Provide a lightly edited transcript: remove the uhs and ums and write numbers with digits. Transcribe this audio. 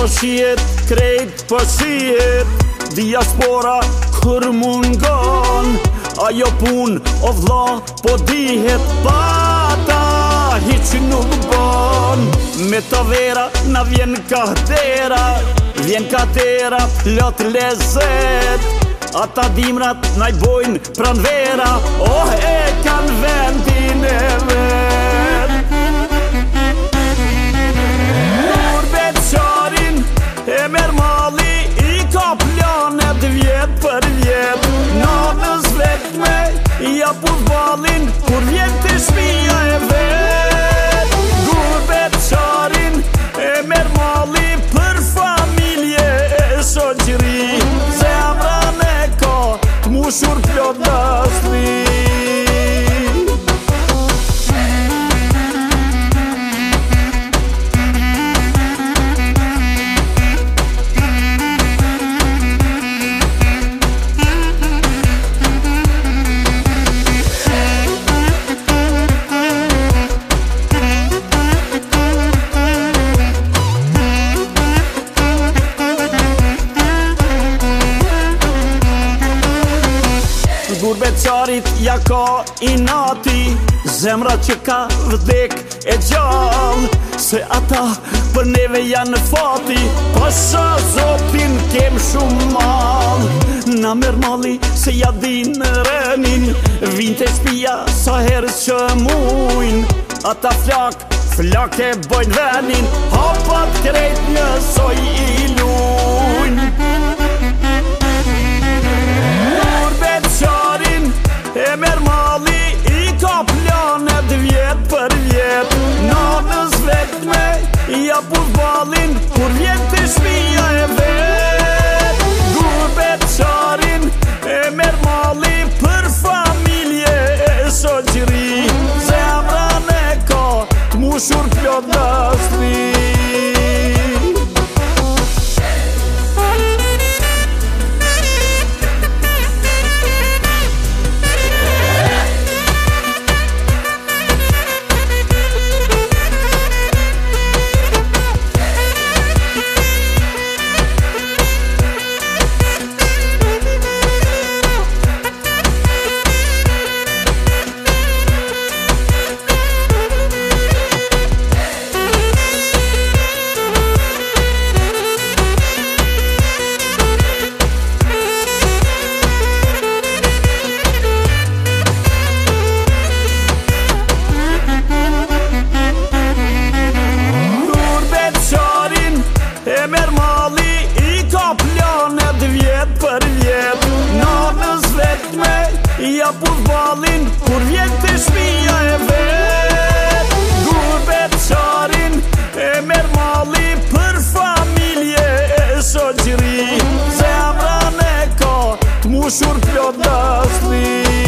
po shihet, krejt po shihet. Diaspora kur mungon, ajo pun o vlla po dihet. Pata hiq nuk bon, me ta vera na vjen kahtera. Vjen katera, plot lezet, ata dimrat na i bojnë pranvera. Oh, e kan vendin e vet. Kur beqarin e mer mali, i ka planet vjet për vjet. Nanës vetme, ja puzbalin, kur vjen të shpia e vet. Kur beqarin e mer mali, për familje e shoqëri, zemrën e ka t'mushur plot dashni. Kur beqarit ja ka inati, zemra që ka vdek e gjall, se ata për neve janë fati, pasha zotin kem shumë mal. Na mer mali se ja din renin, vin të shpia sa herë që mujn. Ata flak e bojnë venin, hapat krejt njësoj i lujn. E mer mali, i ka planet vjet për vjet. Nanës vetme, ja puzbalin, kur vjen të shpia e vet. Kur beqarin e mer mali, për familje e shoqëri, zemrën e ka t'mushur plot dashni. E mer mali, i ka planet vjet për vjet. Nanës vetme, ja puzbalin, kur vjen të shpia e vet. Kur beqarin e mer mali, për familje e shoqëri, zemrën e ka t'mushur plot dashni.